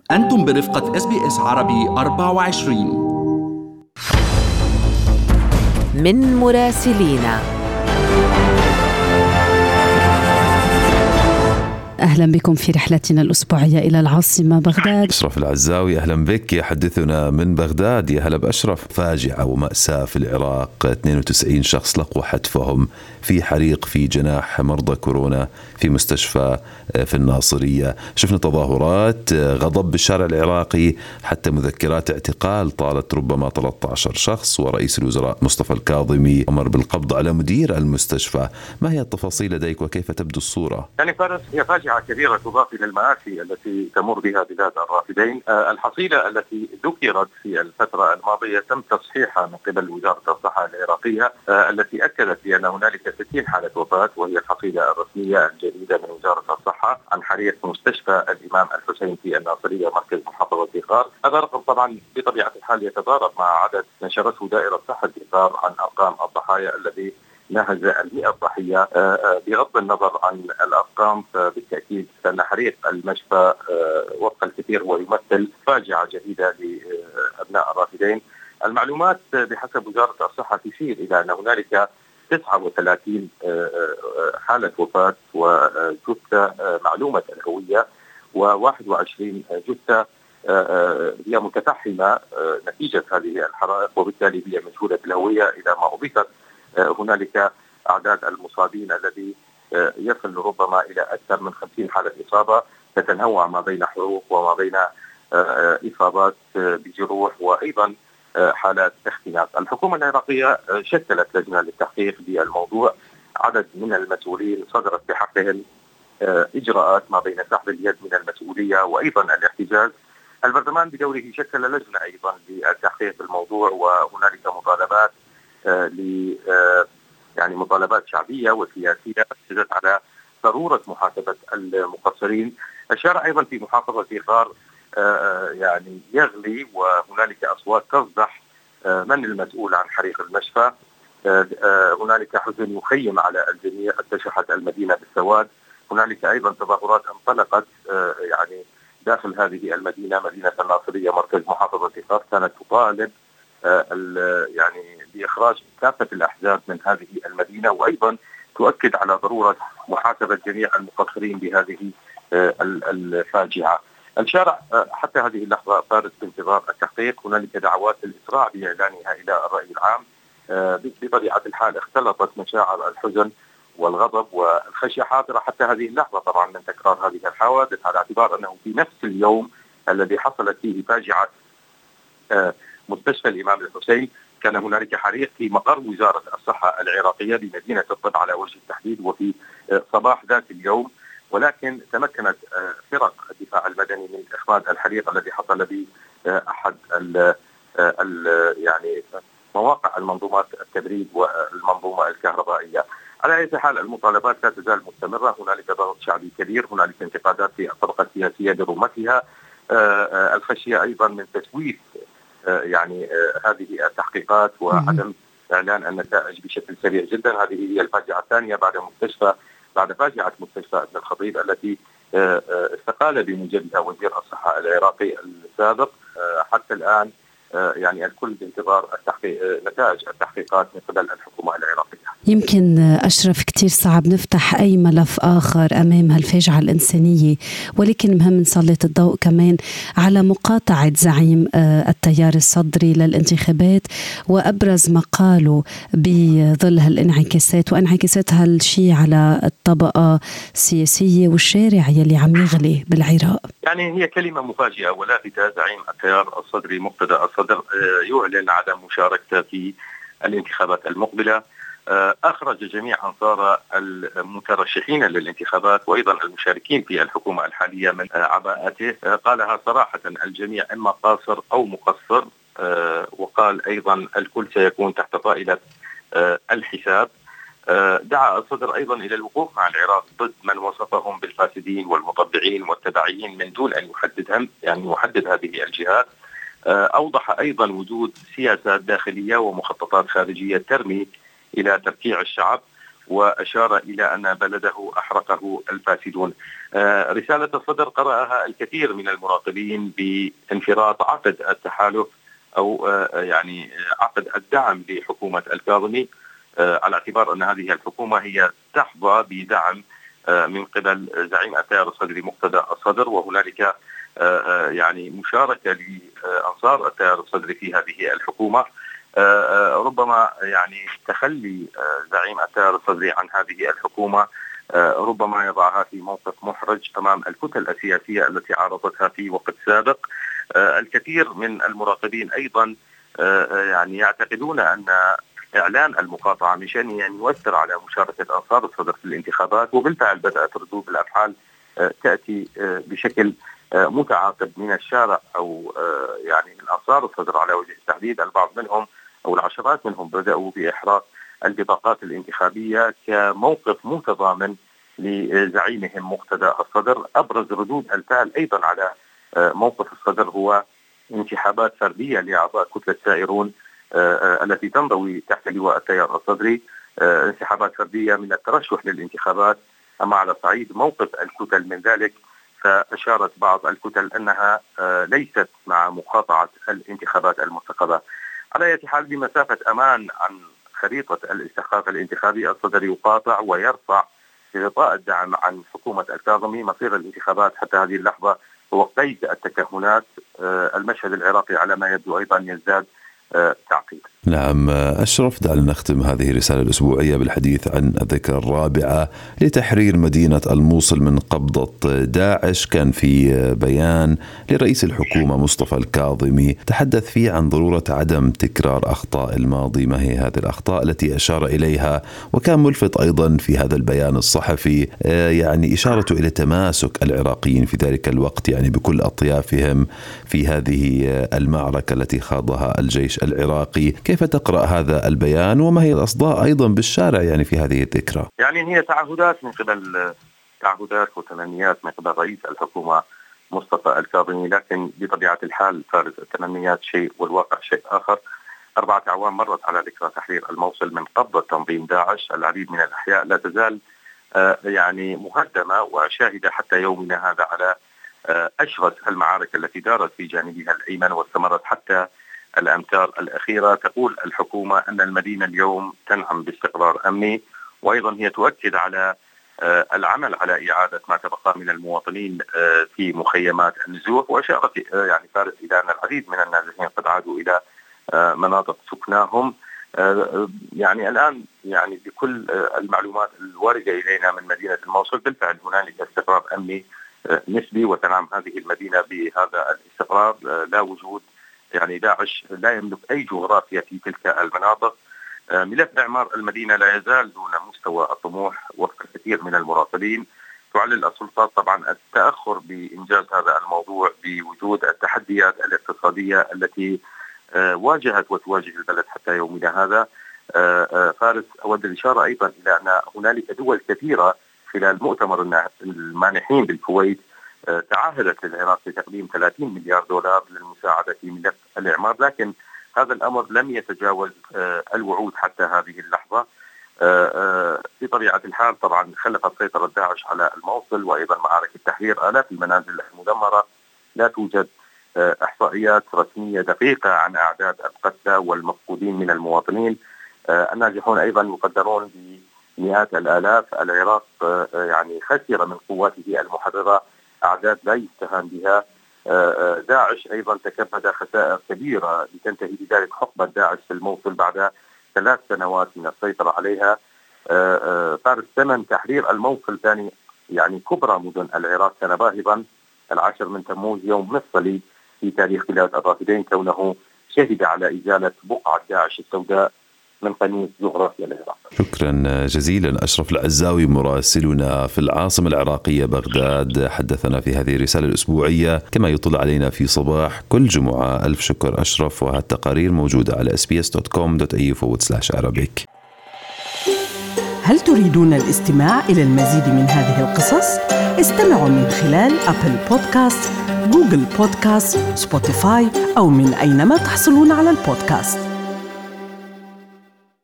أنتم برفقة SBS عربي 24. من مراسلينا. أهلا بكم في رحلتنا الأسبوعية إلى العاصمة بغداد. أشرف العزاوي أهلا بك، يحدثنا من بغداد. يا هلا بأشرف. فاجعة ومأساة في العراق، 92 شخص لقوا حتفهم في حريق في جناح مرضى كورونا في مستشفى في الناصرية. شفنا تظاهرات غضب بالشارع العراقي، حتى مذكرات اعتقال طالت ربما 13 شخص، ورئيس الوزراء مصطفى الكاظمي أمر بالقبض على مدير المستشفى. ما هي التفاصيل لديك وكيف تبدو الصورة؟ يعني فارس، هي فاجعة كبيرة تضاف إلى المآسي التي تمر بها بلاد الرافدين. الحصيلة التي ذكرت في الفترة الماضية تم تصحيحها من قبل وزارة الصحة العراقية، التي أكدت بأن هنالك 60 حالة وفاة، وهي الحصيلة الرسمية الجديدة من وزارة الصحة عن حريق مستشفى الإمام الحسين في الناصرية مركز محافظة ذغار. هذا رقم طبعا بطبيعة الحال يتضارب مع عدد نشرته دائرة صحة ذغار عن أرقام الضحايا الذي نهز 100 ضحية. بغض النظر عن الأرقام، فبالتأكيد أن حريق المشفى وفق الكثير هو يمثل فاجعة جديدة لأبناء الرافدين. المعلومات بحسب وزارة الصحة تشير إلى أن هنالك 39 حالة وفاة وجثة معلومة الهوية، و21 جثة هي متفحمة نتيجة هذه الحرائق، وبالتالي هي مجهولة الهوية. إلى ما أضيفت هنالك أعداد المصابين الذي يصل ربما إلى أكثر من 50 حالة إصابة، تتنوع ما بين حروق وما بين إصابات بجروح وأيضا حالات اختناق. الحكومة العراقية شكلت لجنة للتحقيق بالموضوع. عدد من المسؤولين صدرت بحقهم إجراءات ما بين سحب اليد من المسؤولية وأيضا الاحتجاز. البرلمان بدوره شكل لجنة أيضا للتحقيق بالموضوع، وهنالك مطالبات يعني مطالبات شعبية وسياسية تشدد على ضرورة محاسبة المقصرين. الشارع أيضا في محافظة ذغار يعني يغلي، وهنالك أصوات تصدح من المسؤول عن حريق المشفى. هنالك حزن يخيم على الجميع، اتسعت المدينة بالسواد. هنالك أيضا تظاهرات انطلقت يعني داخل هذه المدينة، مدينة الناصرية مركز محافظة ذغار، كانت تطالب يعني بإخراج كافة الأحزاب من هذه المدينة، وأيضا تؤكد على ضرورة محاسبة جميع المقصرين بهذه الفاجعة. الشارع حتى هذه اللحظة فارس بانتظار التحقيق. هنالك دعوات للإسراع بإعلانها إلى الرأي العام. بطبيعة الحال اختلطت مشاعر الحزن والغضب والخشية حاضرة حتى هذه اللحظة طبعا من تكرار هذه الحوادث، على اعتبار أنه في نفس اليوم الذي حصلت فيه فاجعة مستشفى الإمام الحسين كان هنالك حريق في مقر وزارة الصحة العراقية بمدينة الطب على وجه التحديد، وفي صباح ذات اليوم. ولكن تمكنت فرق الدفاع المدني من إخماد الحريق الذي حصل بأحد يعني مواقع المنظومات التبريد والمنظومة الكهربائية. على أي حال المطالبات لا تزال مستمرة. هنالك ضغط شعبي كبير، هنالك انتقادات في الطبقة السياسية برمتها، الخشية أيضا من تسويف يعني هذه التحقيقات وعدم إعلان النتائج بشكل سريع جدا. هذه هي الفاجعة الثانية بعد فاجعة مستشفى ابن الخطيب التي استقال بموجبها وزير الصحة العراقي السابق. حتى الآن يعني الكل بانتظار نتائج التحقيقات من قبل الحكومة العراقية. يمكن أشرف كتير صعب نفتح أي ملف آخر أمام هالفاجعة الإنسانية، ولكن مهم نسلط الضوء كمان على مقاطعة زعيم التيار الصدري للانتخابات، وأبرز ما قالوا بظل هالانعكاسات وانعكاسات هالشي على الطبقة السياسية والشارع يلي عم يغلي بالعراق. يعني هي كلمة مفاجئة ولافتة. زعيم التيار الصدري مقتدى الصدر يعلن عدم مشاركته في الانتخابات المقبلة. أخرج جميع أنصار المترشحين للانتخابات وأيضا المشاركين في الحكومة الحالية من عباءته. قالها صراحة: الجميع إما قاصر أو مقصر. وقال أيضا: الكل سيكون تحت طائلة الحساب. دعا الصدر أيضا إلى الوقوف مع العراق ضد من وصفهم بالفاسدين والمطبعين والتبعيين من دون أن يحددهم، يعني يحدد هذه الجهات. أوضح أيضا وجود سياسات داخلية ومخططات خارجية ترمي إلى تركيع الشعب. وأشار إلى أن بلده أحرقه الفاسدون. رسالة الصدر قرأها الكثير من المراقبين بانفراط عقد التحالف أو يعني عقد الدعم لحكومة الكاظمي، على اعتبار أن هذه الحكومة هي تحظى بدعم من قبل زعيم التيار الصدري مقتدى الصدر، وهنالك يعني مشاركة لأنصار التيار الصدري في هذه الحكومة. ربما يعني تخلي زعيم التيار الصدري عن هذه الحكومة ربما يضعها في موقف محرج أمام الكتل السياسية التي عارضتها في وقت سابق. الكثير من المراقبين أيضا يعني يعتقدون أن إعلان المقاطعة من شأنه أن يؤثر على مشاركة أنصار الصدر في الانتخابات، وبالفعل بدأت ردود الأفعال تأتي بشكل متعاقب من الشارع أو يعني من أنصار الصدر على وجه التحديد. البعض منهم أو العشرات منهم بدأوا بإحراق البطاقات الانتخابية كموقف متضامن لزعيمهم مقتدى الصدر. أبرز ردود الفعل أيضا على موقف الصدر هو انسحابات فردية لأعضاء كتلة سائرون التي تنضوي تحت لواء التيار الصدري، انسحابات فردية من الترشح للانتخابات. أما على صعيد موقف الكتل من ذلك، فأشارت بعض الكتل أنها ليست مع مقاطعة الانتخابات المرتقبة. على أي حال، بمسافة أمان عن خريطة الاستحقاق الانتخابي، الصدر يقاطع ويرفع غطاء الدعم عن حكومة الكاظمي. مصير الانتخابات حتى هذه اللحظة هو قيد التكهنات. المشهد العراقي على ما يبدو أيضا يزداد تعقيد. نعم أشرف، دعنا نختم هذه الرسالة الأسبوعية بالحديث عن الذكرى الرابعة لتحرير مدينة الموصل من قبضة داعش. كان في بيان لرئيس الحكومة مصطفى الكاظمي تحدث فيه عن ضرورة عدم تكرار أخطاء الماضي. ما هي هذه الأخطاء التي أشار إليها؟ وكان ملفت أيضا في هذا البيان الصحفي يعني إشارته إلى تماسك العراقيين في ذلك الوقت، يعني بكل أطيافهم في هذه المعركة التي خاضها الجيش العراقي. كيف تقرأ هذا البيان وما هي الأصداء أيضا بالشارع يعني في هذه الذكرى؟ يعني هي تعهدات وتمنيات من قبل رئيس الحكومة مصطفى الكاظمي، لكن بطبيعة الحال فارس التمنيات شيء والواقع شيء آخر. 4 أعوام مرت على ذكرى تحرير الموصل من قبضة تنظيم داعش. العديد من الأحياء لا تزال يعني مهدمة وشاهدة حتى يومنا هذا على أشرس المعارك التي دارت في جانبها الأيمن واستمرت حتى الأمتار الأخيرة. تقول الحكومة أن المدينة اليوم تنعم باستقرار أمني، وأيضا هي تؤكد على العمل على إعادة ما تبقى من المواطنين في مخيمات النزوح. وأشارت يعني فارس إلى أن العديد من النازحين قد عادوا إلى مناطق سكناهم. يعني الآن يعني بكل المعلومات الواردة إلينا من مدينة الموصل بالفعل هنالك استقرار أمني نسبي، وتنعم هذه المدينة بهذا الاستقرار. لا وجود يعني داعش لا يملك أي جغرافيا في تلك المناطق. ملف إعمار المدينة لا يزال دون مستوى الطموح وفق الكثير من المراقبين. تعلل السلطات طبعا التأخر بإنجاز هذا الموضوع بوجود التحديات الاقتصادية التي واجهت وتواجه البلد حتى يومنا هذا. فارس، أود الإشارة أيضا إلى أن هنالك دول كثيرة خلال مؤتمر المانحين بالكويت تعهدت العراق بتقديم 30 مليار دولار للمساعدة في ملف الإعمار، لكن هذا الأمر لم يتجاوز الوعود حتى هذه اللحظة. بطبيعة الحال طبعا خلفت سيطرة داعش على الموصل وأيضا معارك التحرير آلاف المنازل المدمرة. لا توجد إحصائيات رسمية دقيقة عن أعداد القتلى والمفقودين من المواطنين. الناجحون أيضا يقدرون بمئات الآلاف. العراق يعني خسر من قواته المحررة أعداد لا يستهان بها. داعش أيضا تكبد خسائر كبيرة لتنتهي بذلك حقبة داعش في الموصل بعد 3 سنوات من السيطرة عليها. فارس، ثمن تحرير الموصل ثاني يعني كبرى مدن العراق كان باهظا. 10 من تموز يوم مفصلي في تاريخ بلاد الرافدين، كونه شهد على إزالة بقعة داعش السوداء من قنية جغرافيا العراق. شكرا جزيلا أشرف العزاوي مراسلنا في العاصمة العراقية بغداد، حدثنا في هذه الرسالة الأسبوعية كما يطلع علينا في صباح كل جمعة. ألف شكر أشرف، وهالتقارير موجودة على sbs.com.au/Arabic. هل تريدون الاستماع إلى المزيد من هذه القصص؟ استمعوا من خلال أبل بودكاست، جوجل بودكاست، سبوتيفاي أو من أينما تحصلون على البودكاست.